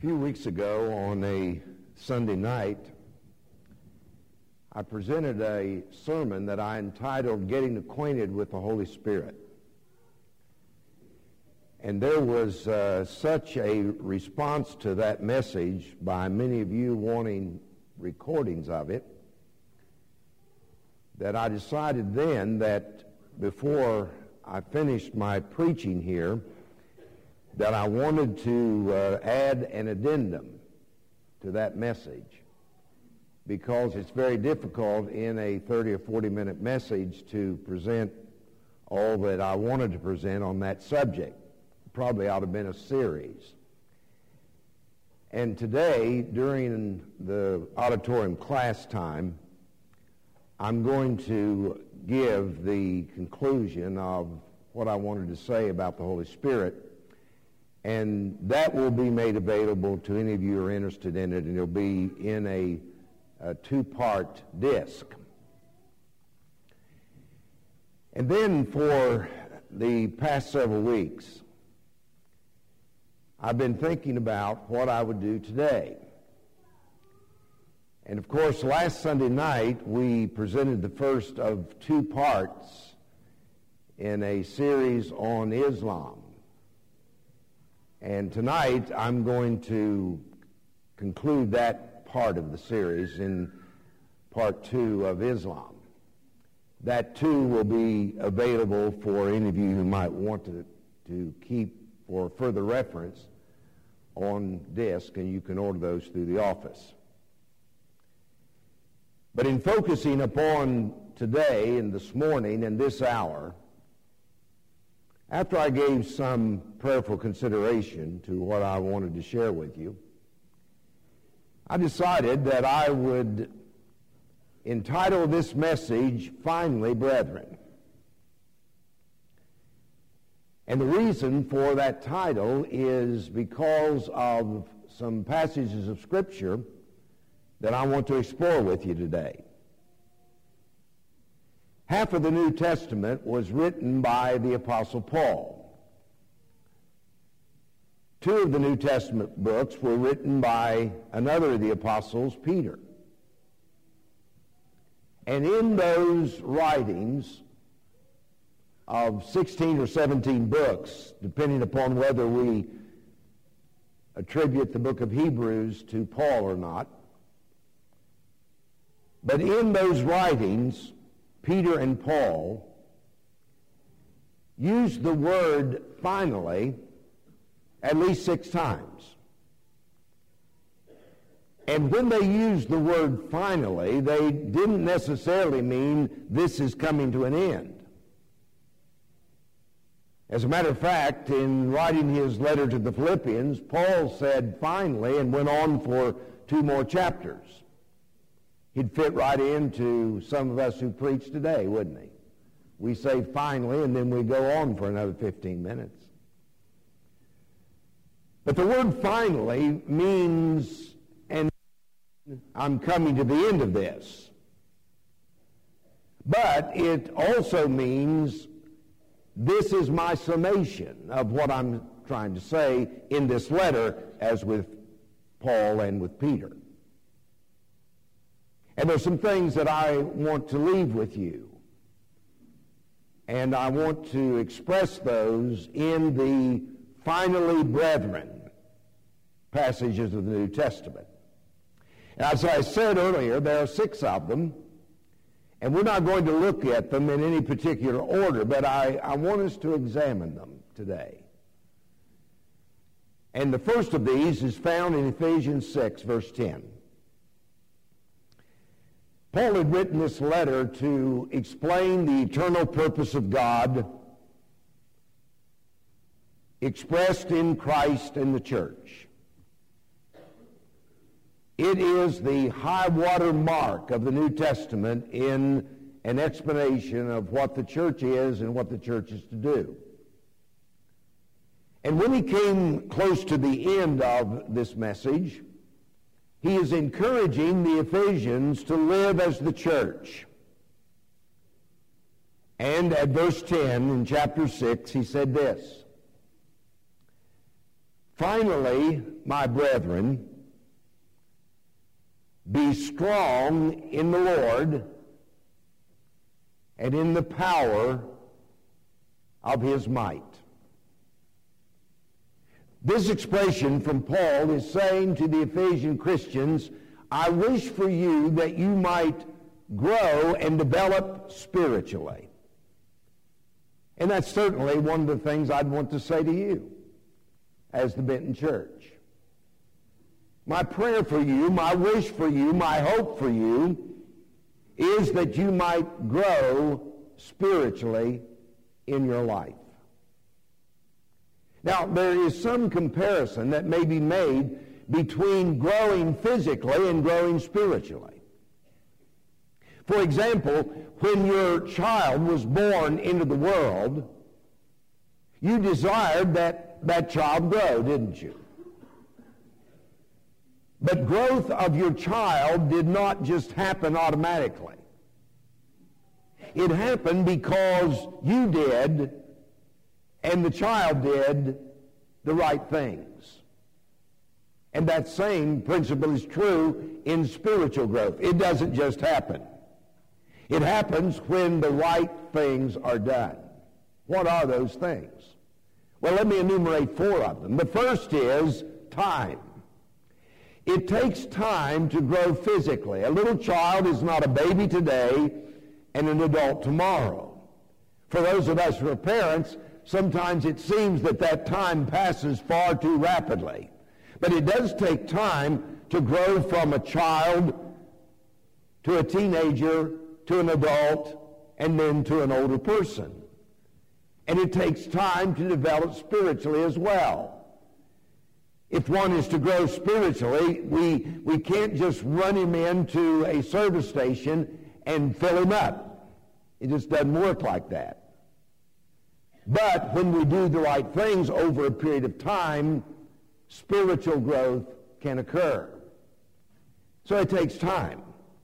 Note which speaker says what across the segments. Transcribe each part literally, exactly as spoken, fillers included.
Speaker 1: few weeks ago on a Sunday night, I presented a sermon that I entitled Getting Acquainted with the Holy Spirit. And there was uh, such a response to that message by many of you wanting recordings of it that I decided then that before I finished my preaching here that I wanted to uh, add an addendum to that message, because it's very difficult in a thirty or forty minute message to present all that I wanted to present on that subject. Probably ought to have been a series. And today, during the auditorium class time, I'm going to give the conclusion of what I wanted to say about the Holy Spirit, and that will be made available to any of you who are interested in it, and it'll be in a, a two-part disc. And then for the past several weeks, I've been thinking about what I would do today. And of course, last Sunday night, we presented the first of two parts in a series on Islam. And tonight, I'm going to conclude that part of the series in part two of Islam. That too will be available for any of you who might want to, to keep for further reference on disc, and you can order those through the office. But in focusing upon today and this morning and this hour, after I gave some prayerful consideration to what I wanted to share with you, I decided that I would entitle this message, Finally, Brethren. And the reason for that title is because of some passages of Scripture that I want to explore with you today. Half of the New Testament was written by the Apostle Paul. Two of the New Testament books were written by another of the apostles, Peter. And in those writings of sixteen or seventeen books, depending upon whether we attribute the book of Hebrews to Paul or not, but in those writings, Peter and Paul used the word finally at least six times. And when they used the word finally, they didn't necessarily mean this is coming to an end. As a matter of fact, in writing his letter to the Philippians, Paul said finally and went on for two more chapters. He'd fit right into some of us who preach today, wouldn't he? We say finally, and then we go on for another fifteen minutes. But the word finally means, and I'm coming to the end of this. But it also means, this is my summation of what I'm trying to say in this letter, as with Paul and with Peter. And there's some things that I want to leave with you. And I want to express those in the finally brethren passages of the New Testament. And as I said earlier, there are six of them. And we're not going to look at them in any particular order, but I, I want us to examine them today. And the first of these is found in Ephesians six, verse ten. Paul had written this letter to explain the eternal purpose of God expressed in Christ and the church. It is the high water mark of the New Testament in an explanation of what the church is and what the church is to do. And when he came close to the end of this message, he is encouraging the Ephesians to live as the church. And at verse ten in chapter six, he said this: Finally, my brethren, be strong in the Lord and in the power of his might. This expression from Paul is saying to the Ephesian Christians, I wish for you that you might grow and develop spiritually. And that's certainly one of the things I'd want to say to you as the Benton Church. My prayer for you, my wish for you, my hope for you is that you might grow spiritually in your life. Now, there is some comparison that may be made between growing physically and growing spiritually. For example, when your child was born into the world, you desired that that child grow, didn't you? But growth of your child did not just happen automatically. It happened because you did and the child did the right things. And that same principle is true in spiritual growth. It doesn't just happen. It happens when the right things are done. What are those things? Well, let me enumerate four of them. The first is time. It takes time to grow physically. A little child is not a baby today and an adult tomorrow. For those of us who are parents, sometimes it seems that that time passes far too rapidly. But it does take time to grow from a child to a teenager to an adult and then to an older person. And it takes time to develop spiritually as well. If one is to grow spiritually, we, we can't just run him into a service station and fill him up. It just doesn't work like that. But when we do the right things over a period of time, spiritual growth can occur. So it takes time.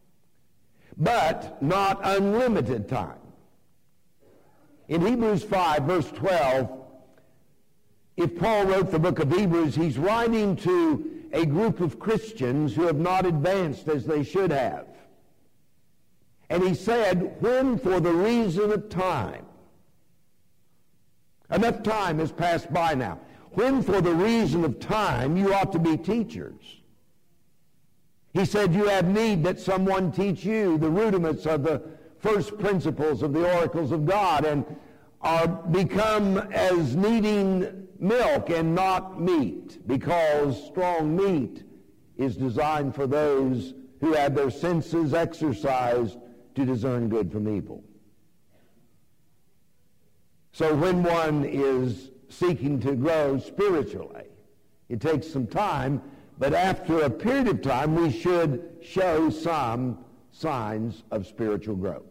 Speaker 1: But not unlimited time. In Hebrews five, verse twelve, if Paul wrote the book of Hebrews, he's writing to a group of Christians who have not advanced as they should have. And he said, when for the reason of time, enough time has passed by now, when for the reason of time you ought to be teachers. He said you have need that someone teach you the rudiments of the first principles of the oracles of God and are become as needing milk and not meat, because strong meat is designed for those who have their senses exercised to discern good from evil. So when one is seeking to grow spiritually, it takes some time, but after a period of time we should show some signs of spiritual growth.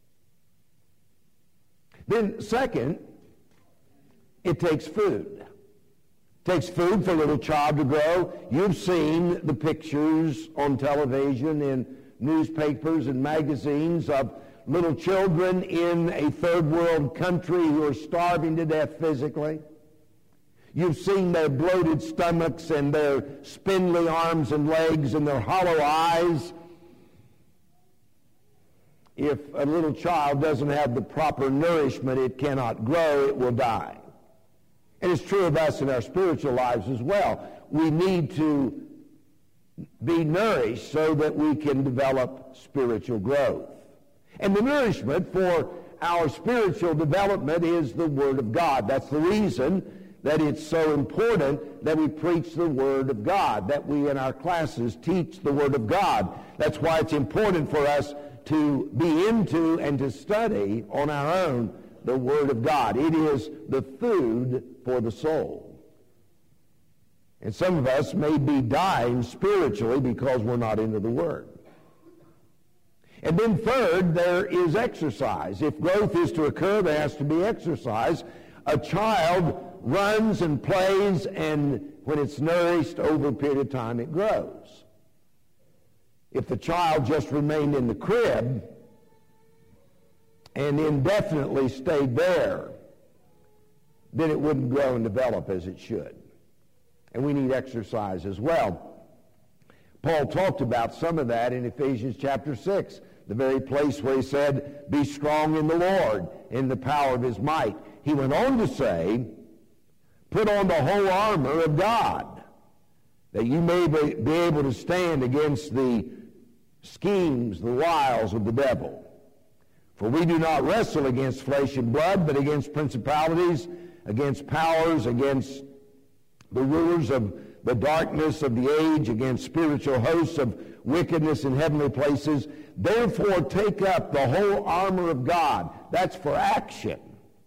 Speaker 1: Then second, it takes food. It takes food for a little child to grow. You've seen the pictures on television, in newspapers and magazines of little children in a third world country who are starving to death physically. You've seen their bloated stomachs and their spindly arms and legs and their hollow eyes. If a little child doesn't have the proper nourishment, it cannot grow, it will die. And it's true of us in our spiritual lives as well. We need to be nourished so that we can develop spiritual growth. And the nourishment for our spiritual development is the Word of God. That's the reason that it's so important that we preach the Word of God, that we in our classes teach the Word of God. That's why it's important for us to be into and to study on our own the Word of God. It is the food for the soul. And some of us may be dying spiritually because we're not into the Word. And then third, there is exercise. If growth is to occur, there has to be exercise. A child runs and plays, and when it's nourished over a period of time, it grows. If the child just remained in the crib and indefinitely stayed there, then it wouldn't grow and develop as it should. And we need exercise as well. Paul talked about some of that in Ephesians chapter six, the very place where he said, be strong in the Lord, in the power of his might. He went on to say, put on the whole armor of God, that you may be able to stand against the schemes, the wiles of the devil. For we do not wrestle against flesh and blood, but against principalities, against powers, against the rulers of the darkness of the age, against spiritual hosts of wickedness in heavenly places. Therefore take up the whole armor of God. That's for action.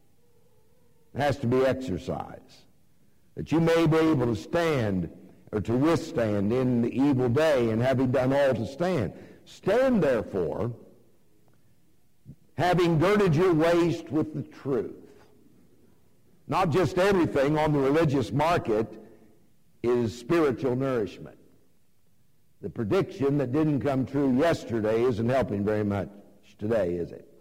Speaker 1: It has to be exercise, that you may be able to stand or to withstand in the evil day, and having done all to stand. Stand therefore, having girded your waist with the truth. Not just everything on the religious market is spiritual nourishment. The prediction that didn't come true yesterday isn't helping very much today, is it?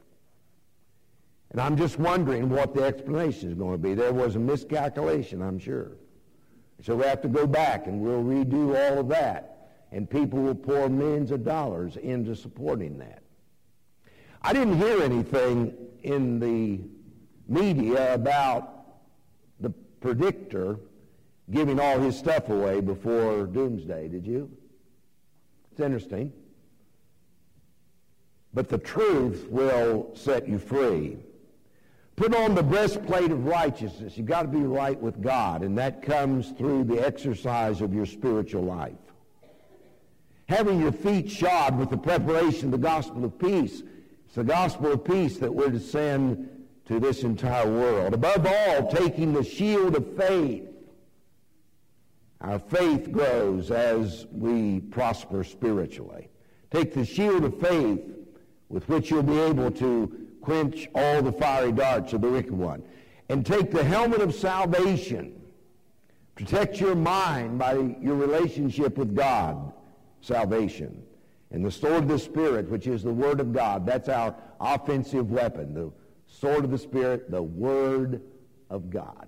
Speaker 1: And I'm just wondering what the explanation is going to be. There was a miscalculation, I'm sure. So we have to go back and we'll redo all of that. And people will pour millions of dollars into supporting that. I didn't hear anything in the media about the predictor giving all his stuff away before doomsday, did you? It's interesting. But the truth will set you free. Put on the breastplate of righteousness. You've got to be right with God, and that comes through the exercise of your spiritual life. Having your feet shod with the preparation of the gospel of peace. It's the gospel of peace that we're to send to this entire world. Above all, taking the shield of faith. Our faith grows as we prosper spiritually. Take the shield of faith with which you'll be able to quench all the fiery darts of the wicked one. And take the helmet of salvation. Protect your mind by your relationship with God, salvation. And the sword of the Spirit, which is the Word of God. That's our offensive weapon. The sword of the Spirit, the Word of God.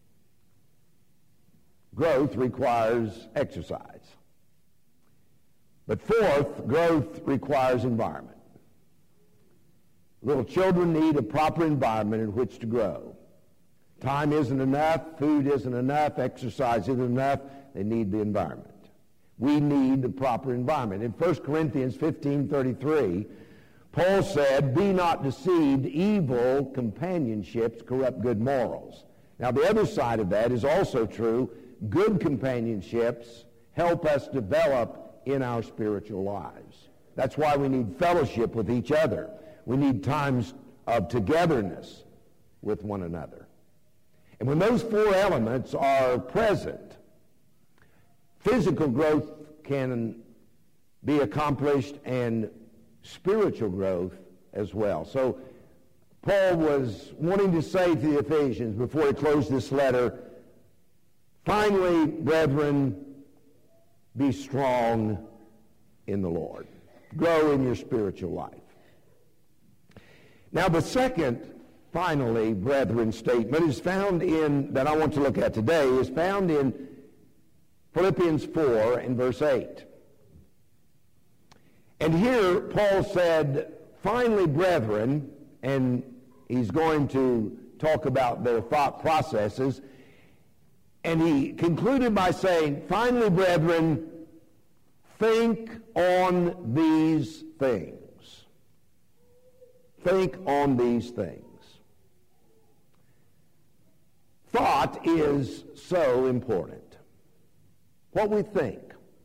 Speaker 1: Growth requires exercise. But fourth, growth requires environment. Little children need a proper environment in which to grow. Time isn't enough, food isn't enough, exercise isn't enough. They need the environment. We need the proper environment. In First Corinthians fifteen thirty-three, Paul said, be not deceived, evil companionships corrupt good morals. Now the other side of that is also true. Good companionships help us develop in our spiritual lives. That's why we need fellowship with each other. We need times of togetherness with one another. And when those four elements are present, physical growth can be accomplished and spiritual growth as well. So Paul was wanting to say to the Ephesians before he closed this letter, finally, brethren, be strong in the Lord. Grow in your spiritual life. Now, the second, finally, brethren statement is found in, that I want to look at today, is found in Philippians four and verse eight. And here, Paul said, finally, brethren, and he's going to talk about their thought processes, and he concluded by saying, finally, brethren, think on these things. Think on these things. Thought is so important. What we think.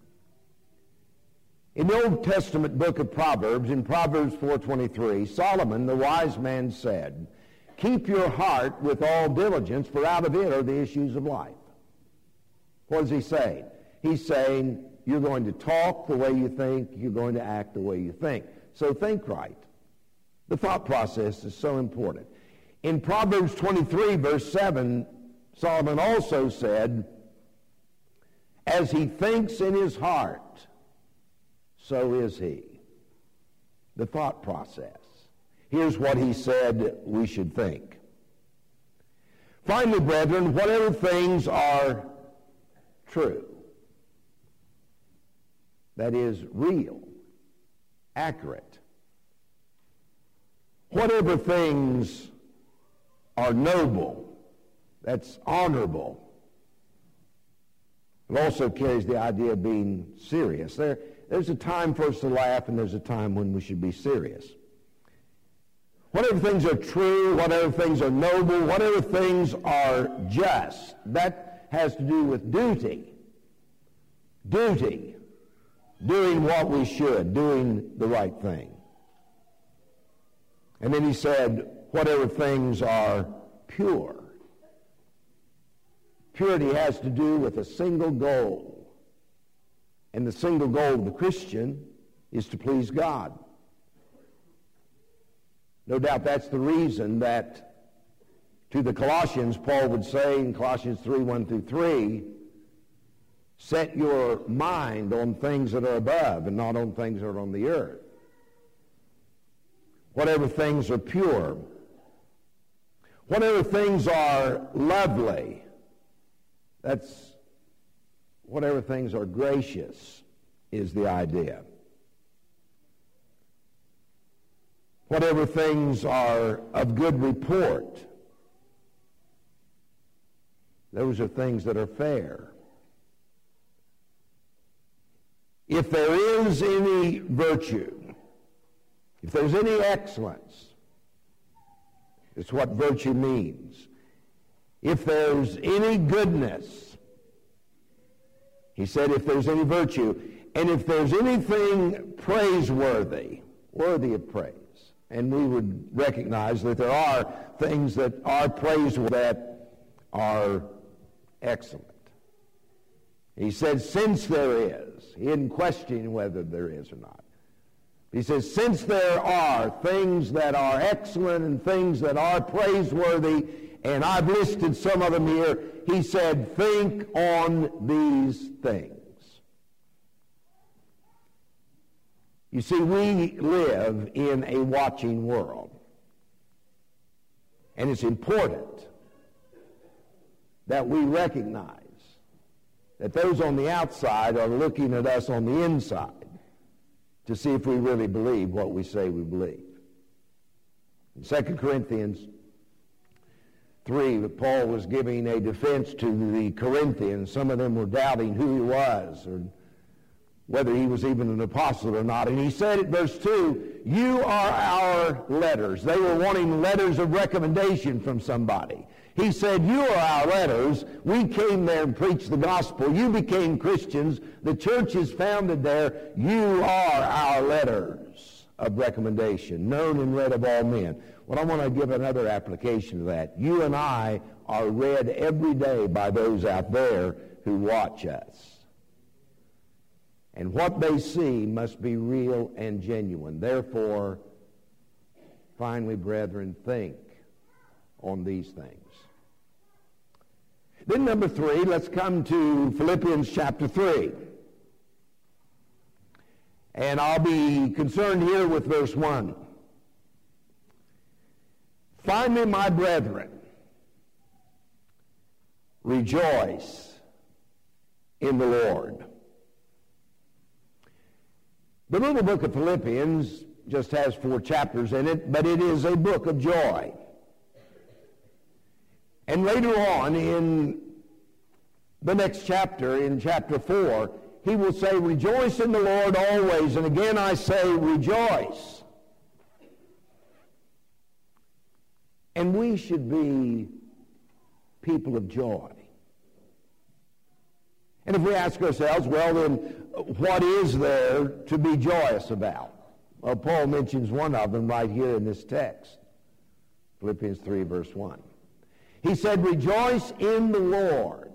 Speaker 1: In the Old Testament book of Proverbs, in Proverbs four twenty-three, Solomon, the wise man, said, keep your heart with all diligence, for out of it are the issues of life. What is he saying? He's saying you're going to talk the way you think, you're going to act the way you think. So think right. The thought process is so important. In Proverbs twenty-three, verse seven, Solomon also said, as he thinks in his heart, so is he. The thought process. Here's what he said we should think. Finally, brethren, whatever things are true. That is real, accurate. Whatever things are noble, that's honorable. It also carries the idea of being serious. There, there's a time for us to laugh, and there's a time when we should be serious. Whatever things are true, whatever things are noble, whatever things are just, that has to do with duty. Duty. Doing what we should, doing the right thing. And then he said, whatever things are pure. Purity has to do with a single goal. And the single goal of the Christian is to please God. No doubt that's the reason that to the Colossians, Paul would say in Colossians three, one through three, set your mind on things that are above and not on things that are on the earth. Whatever things are pure. Whatever things are lovely. That's whatever things are gracious is the idea. Whatever things are of good report. Those are things that are fair. If there is any virtue, if there's any excellence, it's what virtue means. If there's any goodness, he said if there's any virtue, and if there's anything praiseworthy, worthy of praise, and we would recognize that there are things that are praiseworthy that are excellent. He said, since there is, he didn't question whether there is or not. He says, since there are things that are excellent and things that are praiseworthy, and I've listed some of them here, he said, think on these things. You see, we live in a watching world. And it's important that we recognize that those on the outside are looking at us on the inside to see if we really believe what we say we believe. In Second Corinthians three, Paul was giving a defense to the Corinthians. Some of them were doubting who he was or whether he was even an apostle or not. And he said at verse two, you are our letters. They were wanting letters of recommendation from somebody. He said, you are our letters. We came there and preached the gospel. You became Christians. The church is founded there. You are our letters of recommendation, known and read of all men. Well, I want to give another application to that. You and I are read every day by those out there who watch us. And what they see must be real and genuine. Therefore, finally, brethren, think on these things. Then number three, let's come to Philippians chapter three. And I'll be concerned here with verse one. Finally, my brethren, rejoice in the Lord. The little book of Philippians just has four chapters in it, but it is a book of joy. And later on in the next chapter, in chapter four, he will say, rejoice in the Lord always. And again I say, rejoice. And we should be people of joy. And if we ask ourselves, well then, what is there to be joyous about? Well, Paul mentions one of them right here in this text. Philippians three, verse one. He said, rejoice in the Lord.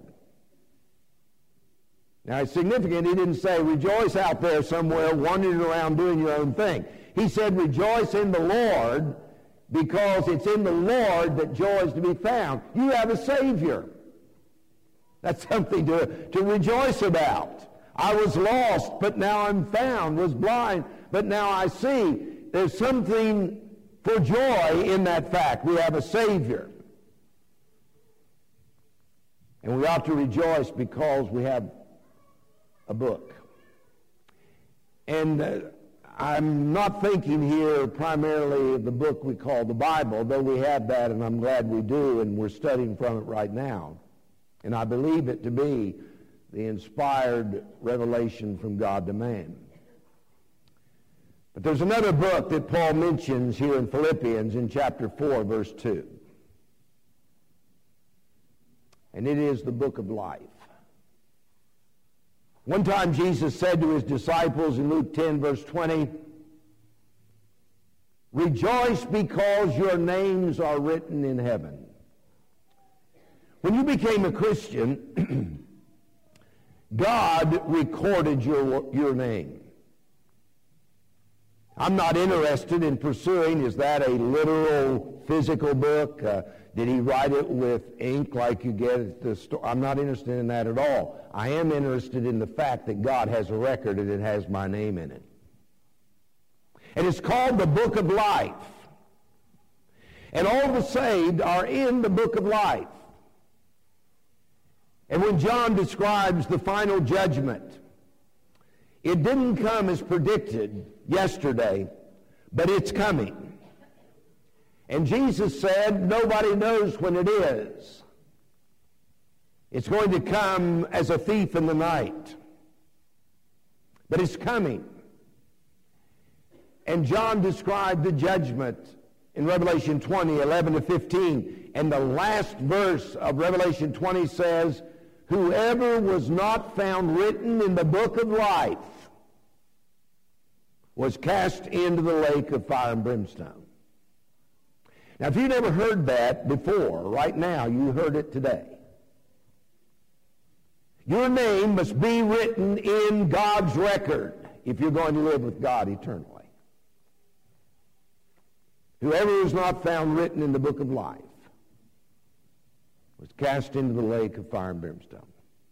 Speaker 1: Now, it's significant he didn't say, rejoice out there somewhere wandering around doing your own thing. He said, rejoice in the Lord, because it's in the Lord that joy is to be found. You have a Savior. That's something to, to rejoice about. I was lost, but now I'm found. Was blind, but now I see. There's something for joy in that fact. We have a Savior. And we ought to rejoice because we have a book. And uh, I'm not thinking here primarily of the book we call the Bible, though we have that, and I'm glad we do, and we're studying from it right now. And I believe it to be the inspired revelation from God to man. But there's another book that Paul mentions here in Philippians in chapter four, verse two. And it is the book of life. One time Jesus said to his disciples in Luke ten, verse twenty, "Rejoice because your names are written in heaven." When you became a Christian, God recorded your, your name. I'm not interested in pursuing, is that a literal physical book? Uh, did he write it with ink like you get at the store? I'm not interested in that at all. I am interested in the fact that God has a record and it has my name in it. And it's called the Book of Life. And all the saved are in the Book of Life. And when John describes the final judgment, it didn't come as predicted yesterday, but it's coming. And Jesus said, nobody knows when it is. It's going to come as a thief in the night. But it's coming. And John described the judgment in Revelation twenty, eleven to fifteen. And the last verse of Revelation twenty says, "Whoever was not found written in the book of life was cast into the lake of fire and brimstone." Now, if you've never heard that before, right now, you heard it today. Your name must be written in God's record if you're going to live with God eternally. Whoever is not found written in the book of life was cast into the lake of fire and brimstone.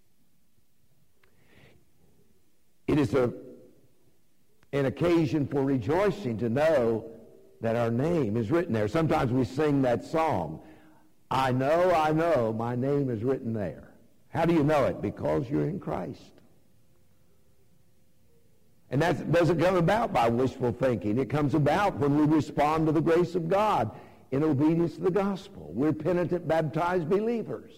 Speaker 1: It is a, an occasion for rejoicing to know that our name is written there. Sometimes we sing that song, "I know, I know, my name is written there." How do you know it? Because you're in Christ. And that doesn't come about by wishful thinking. It comes about when we respond to the grace of God in obedience to the gospel. We're penitent, baptized believers.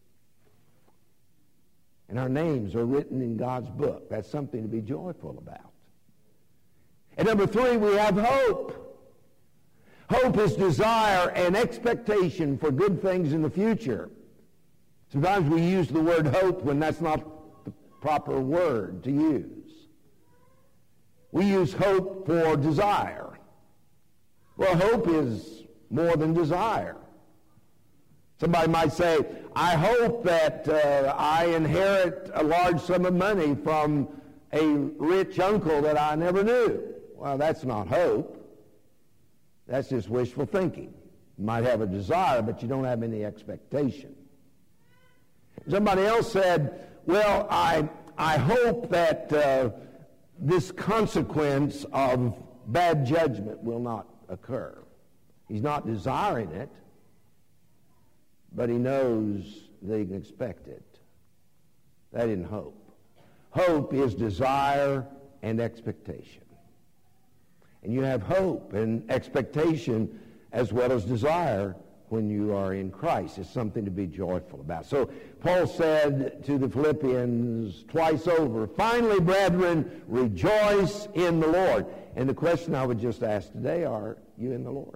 Speaker 1: And our names are written in God's book. That's something to be joyful about. And number three, we have hope. Hope is desire and expectation for good things in the future. Sometimes we use the word hope when that's not the proper word to use. We use hope for desire. Well, hope is more than desire. Somebody might say, "I hope that uh, I inherit a large sum of money from a rich uncle that I never knew." Well, that's not hope. That's just wishful thinking. You might have a desire, but you don't have any expectation. Somebody else said, "Well, I, I hope that uh, this consequence of bad judgment will not occur." He's not desiring it, but he knows that he can expect it. That isn't hope. Hope is desire and expectation. And you have hope and expectation as well as desire when you are in Christ. It's something to be joyful about. So Paul said to the Philippians twice over, "Finally, brethren, rejoice in the Lord." And the question I would just ask today, are you in the Lord?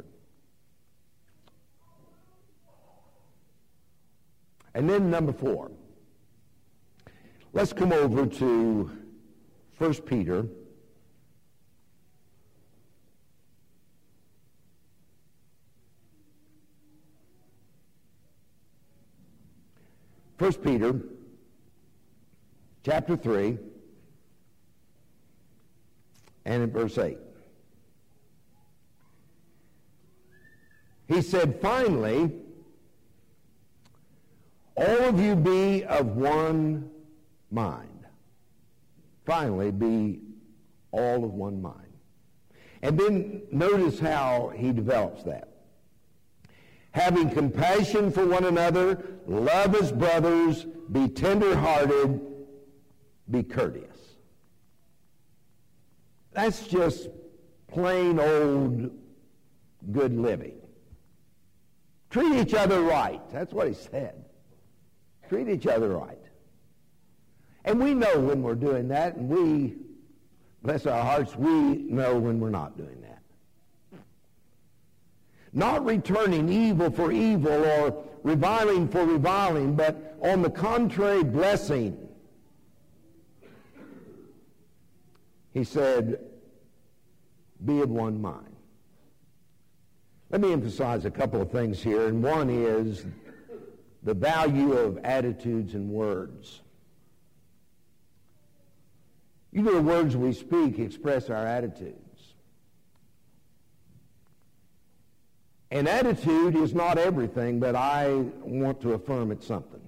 Speaker 1: And then number four. Let's come over to First Peter. First Peter, chapter three, and in verse eight. He said, "Finally, all of you be of one mind." Finally, be all of one mind. And then notice how he develops that. having compassion for one another, love as brothers, be tender-hearted, be courteous. That's just plain old good living. Treat each other right. That's what he said. Treat each other right. And we know when we're doing that, and we, bless our hearts, we know when we're not doing that. Not returning evil for evil or reviling for reviling, but on the contrary, blessing. He said, be of one mind. Let me emphasize a couple of things here, and one is the value of attitudes and words. You know, the words we speak express our attitudes. And attitude is not everything, but I want to affirm it's something.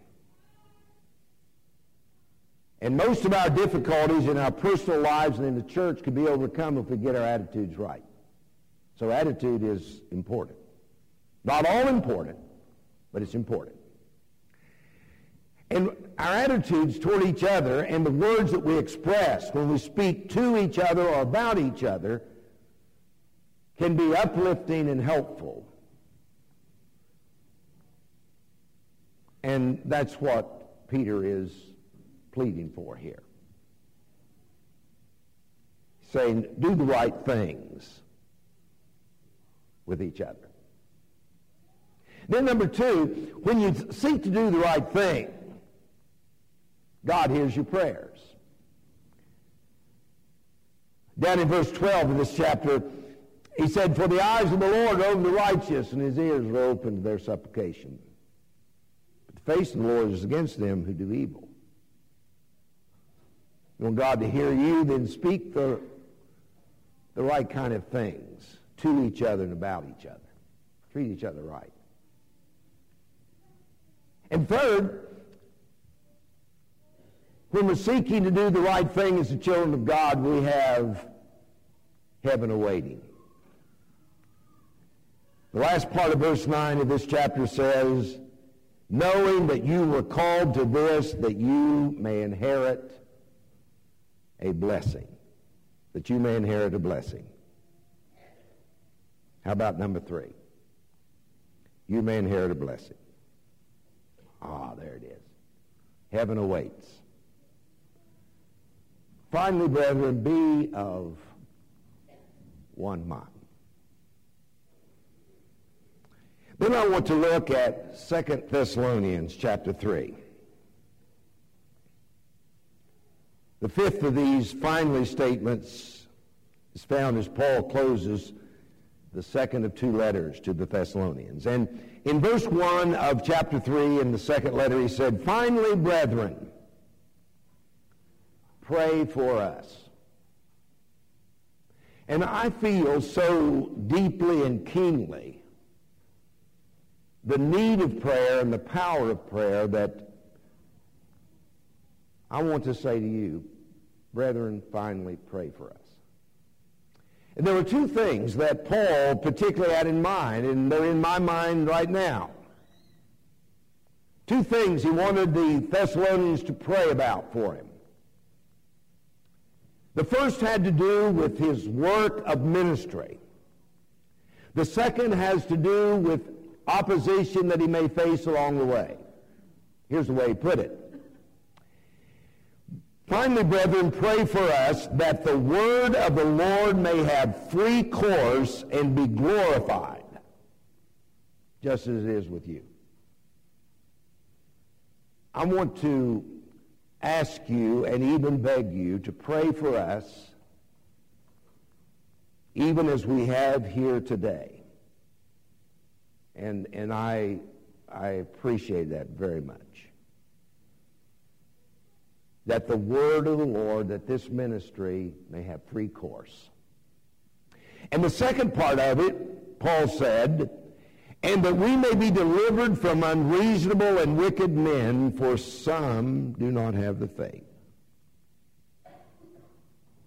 Speaker 1: And most of our difficulties in our personal lives and in the church can be overcome if we get our attitudes right. So attitude is important. Not all important, but it's important. And our attitudes toward each other and the words that we express when we speak to each other or about each other can be uplifting and helpful. And that's what Peter is pleading for here. Saying, do the right things with each other. Then number two, when you seek to do the right thing, God hears your prayers. Down in verse twelve of this chapter, he said, for the eyes of the Lord are over the righteous, and his ears are open to their supplication. But the face of the Lord is against them who do evil. You want God to hear you, then speak the, the right kind of things to each other and about each other. Treat each other right. And third, when we're seeking to do the right thing as the children of God, we have heaven awaiting. The last part of verse nine of this chapter says, knowing that you were called to this, that you may inherit a blessing. That you may inherit a blessing. How about number three? You may inherit a blessing. Ah, there it is. Heaven awaits. Finally, brethren, be of one mind. Then I want to look at Second Thessalonians chapter three. The fifth of these finally statements is found as Paul closes the second of two letters to the Thessalonians. And in verse one of chapter three, in the second letter, he said, finally, brethren, pray for us. And I feel so deeply and keenly the need of prayer and the power of prayer that I want to say to you, brethren, finally pray for us. And there were two things that Paul particularly had in mind, and they're in my mind right now. Two things he wanted the Thessalonians to pray about for him. The first had to do with his work of ministry. The second has to do with opposition that he may face along the way. Here's the way he put it. Finally, brethren, pray for us that the word of the Lord may have free course and be glorified, just as it is with you. I want to ask you and even beg you to pray for us, even as we have here today. And, and I, I appreciate that very much. That the word of the Lord, that this ministry may have free course. And the second part of it, Paul said, and that we may be delivered from unreasonable and wicked men, for some do not have the faith.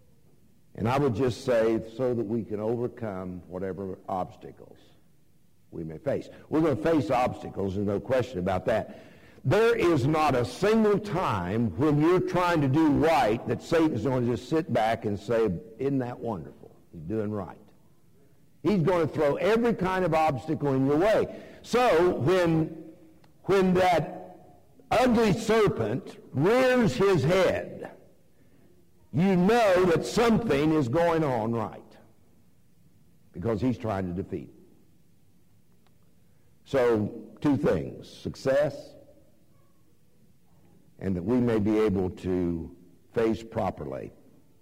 Speaker 1: And I would just say, so that we can overcome whatever obstacles we may face. We're going to face obstacles, there's no question about that. There is not a single time when you're trying to do right that Satan's going to just sit back and say, isn't that wonderful? He's doing right. He's going to throw every kind of obstacle in your way. So when, when that ugly serpent rears his head, you know that something is going on right, because he's trying to defeat it. So, two things: success, and that we may be able to face properly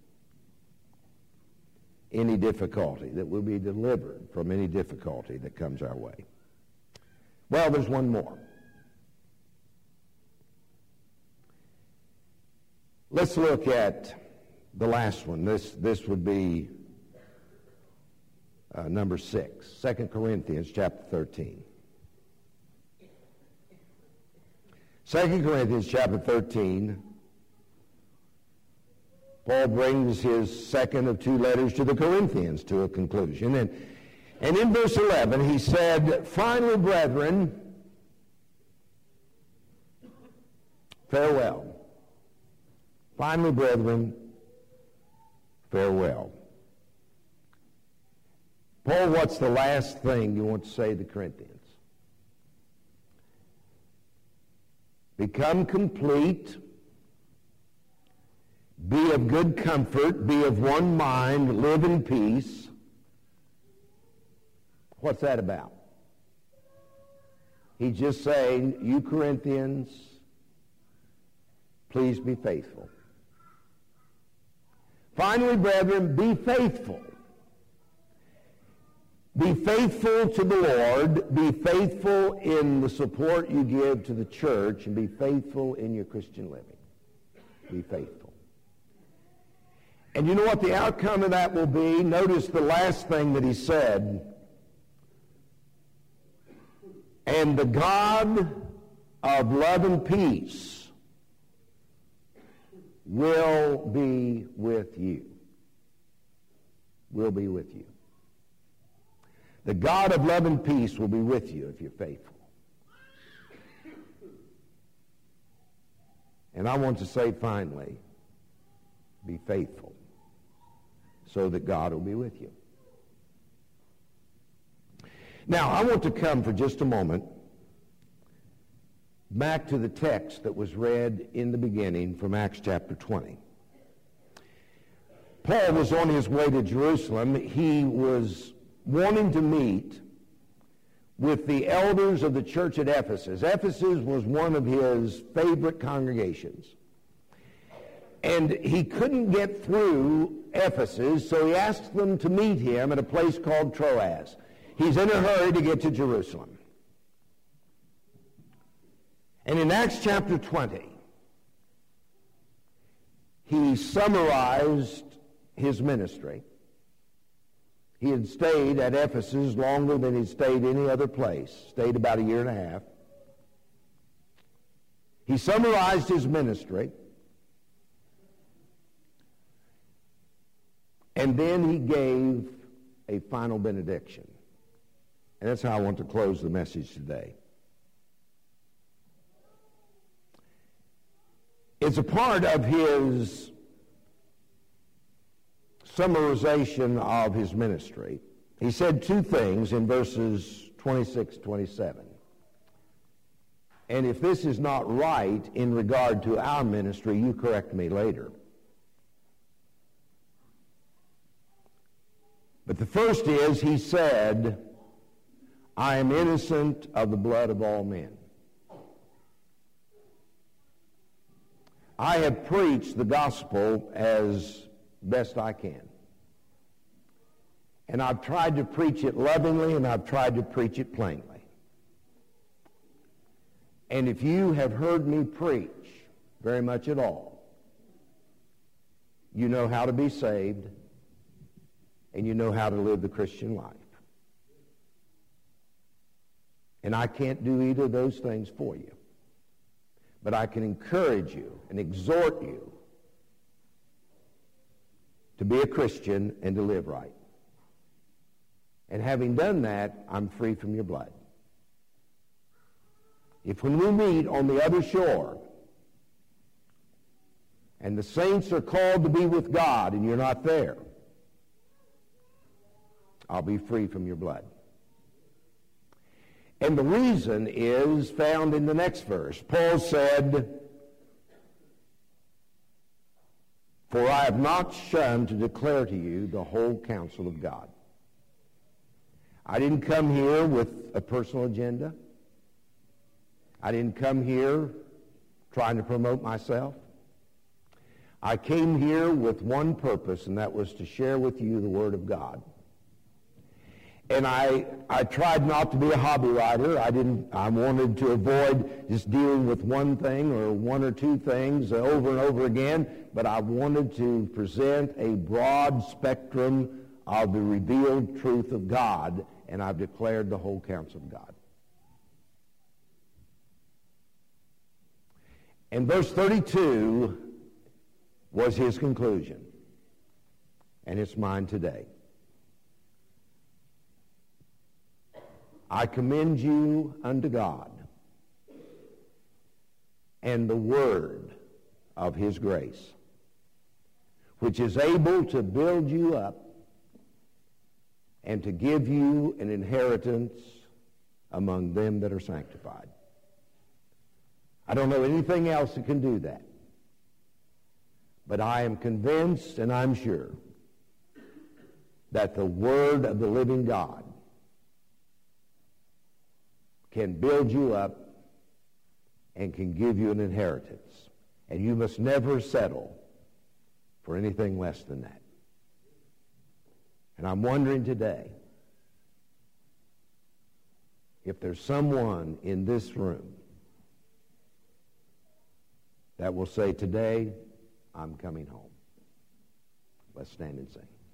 Speaker 1: any difficulty, that we'll be delivered from any difficulty that comes our way. Well, there's one more. Let's look at the last one. This, this would be uh, number six, Second Corinthians chapter thirteen. Second Corinthians chapter thirteen, Paul brings his second of two letters to the Corinthians to a conclusion. And, and in verse eleven, he said, "Finally, brethren, farewell." Finally, brethren, farewell. Paul, what's the last thing you want to say to the Corinthians? Become complete, be of good comfort, be of one mind, live in peace. What's that about? He's just saying, you Corinthians, please be faithful. Finally, brethren, be faithful. Be faithful to the Lord. Be faithful in the support you give to the church, and be faithful in your Christian living. Be faithful. And you know what the outcome of that will be? Notice the last thing that he said. And the God of love and peace will be with you. Will be with you. The God of love and peace will be with you if you're faithful. And I want to say finally, be faithful so that God will be with you. Now, I want to come for just a moment back to the text that was read in the beginning from Acts chapter twenty. Paul was on his way to Jerusalem. He was wanting to meet with the elders of the church at Ephesus. Ephesus was one of his favorite congregations. And he couldn't get through Ephesus, so he asked them to meet him at a place called Troas. He's in a hurry to get to Jerusalem. And in Acts chapter twenty, he summarized his ministry. He had stayed at Ephesus longer than he'd stayed any other place, stayed about a year and a half. He summarized his ministry, and then he gave a final benediction. And that's how I want to close the message today. It's a part of his summarization of his ministry. He said two things in verses twenty-six, twenty-seven. And if this is not right in regard to our ministry, you correct me later. But the first is, he said, I am innocent of the blood of all men. I have preached the gospel as best I can. And I've tried to preach it lovingly, and I've tried to preach it plainly. And if you have heard me preach very much at all, you know how to be saved, and you know how to live the Christian life. And I can't do either of those things for you. But I can encourage you and exhort you to be a Christian and to live right. And having done that, I'm free from your blood. If when we meet on the other shore, and the saints are called to be with God, and you're not there, I'll be free from your blood. And the reason is found in the next verse. Paul said, "For I have not shunned to declare to you the whole counsel of God." I didn't come here with a personal agenda. I didn't come here trying to promote myself. I came here with one purpose, and that was to share with you the Word of God. And I, I tried not to be a hobby writer. I didn't. I wanted to avoid just dealing with one thing or one or two things over and over again. But I wanted to present a broad spectrum of the revealed truth of God, and I've declared the whole counsel of God. And verse thirty-two was his conclusion, and it's mine today. I commend you unto God and the word of his grace, which is able to build you up and to give you an inheritance among them that are sanctified. I don't know anything else that can do that. But I am convinced and I'm sure that the word of the living God can build you up and can give you an inheritance. And you must never settle for anything less than that. And I'm wondering today if there's someone in this room that will say, "Today, I'm coming home." Let's stand and sing.